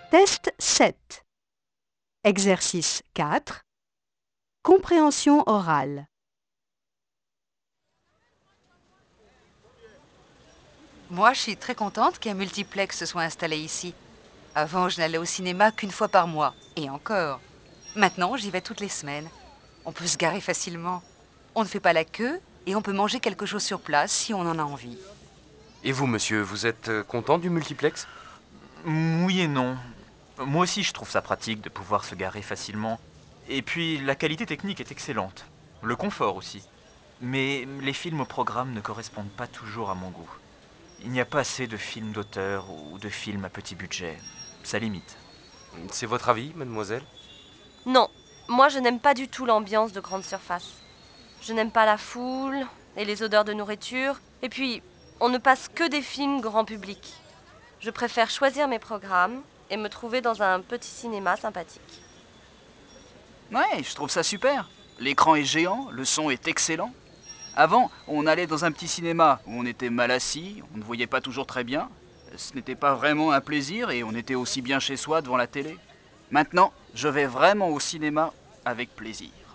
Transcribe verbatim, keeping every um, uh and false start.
Test sept. Exercice quatre. Compréhension orale. Moi, je suis très contente qu'un multiplex se soit installé ici. Avant, je n'allais au cinéma qu'une fois par mois. Et encore. Maintenant, j'y vais toutes les semaines. On peut se garer facilement. On ne fait pas la queue et on peut manger quelque chose sur place si on en a envie. Et vous, monsieur, vous êtes euh, content du multiplex? Oui et non. Moi aussi, je trouve ça pratique de pouvoir se garer facilement. Et puis, la qualité technique est excellente. Le confort aussi. Mais les films au programme ne correspondent pas toujours à mon goût. Il n'y a pas assez de films d'auteur ou de films à petit budget. Ça limite. C'est votre avis, mademoiselle? Non, moi je n'aime pas du tout l'ambiance de grande surface. Je n'aime pas la foule et les odeurs de nourriture. Et puis, on ne passe que des films grand public. Je préfère choisir mes programmes et me trouver dans un petit cinéma sympathique. Ouais, je trouve ça super. L'écran est géant, le son est excellent. Avant, on allait dans un petit cinéma où on était mal assis, on ne voyait pas toujours très bien. Ce n'était pas vraiment un plaisir et on était aussi bien chez soi devant la télé. Maintenant, je vais vraiment au cinéma avec plaisir.